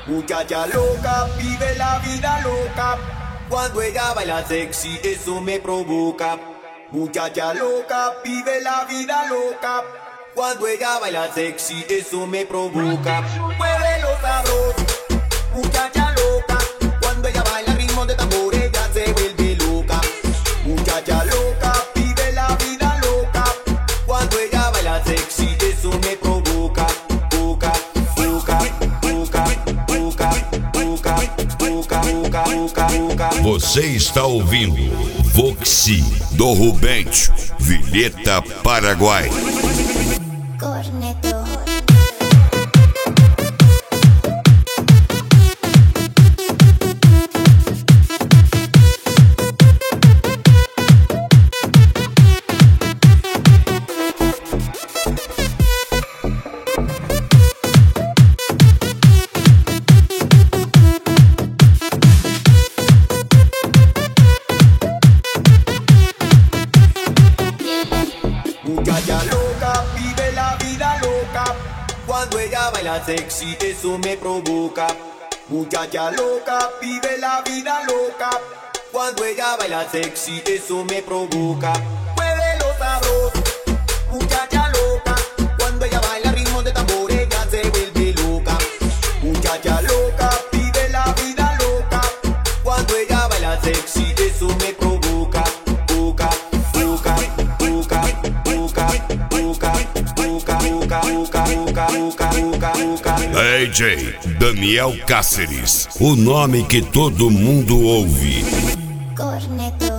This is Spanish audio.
Muchacha loca, vive la vida loca. Cuando ella baila sexy, eso me provoca. Muchacha loca, vive la vida loca. Cuando ella baila sexy, eso me provoca. Muévelo sabroso, muchacha loca. Cuando ella baila al ritmo de tambor, ella se vuelve loca. Muchacha loca, vive la vida loca. Cuando ella baila sexy, eso me provoca. Boca, boca, boca, boca, boca, boca, boca, boca, boca. Você está ouvindo Voxi do Rubente, Vilheta, Paraguai. Corneto. Muchacha loca, vive la vida loca. Cuando ella baila sexy, eso me provoca. Muchacha loca, vive la vida loca. Cuando ella baila sexy, eso me provoca. Muévelo sabroso, muchacha loca. Cuando ella baila al ritmo de tambor, ella se vuelve loca. Muchacha loca, vive la vida loca. Cuando ella baila sexy, eso me provoca. Boca, boca, boca, boca, boca, boca, boca, boca, boca, boca, boca, boca. DJ Daniel Cáceres, o nome que todo mundo ouve. Corneto.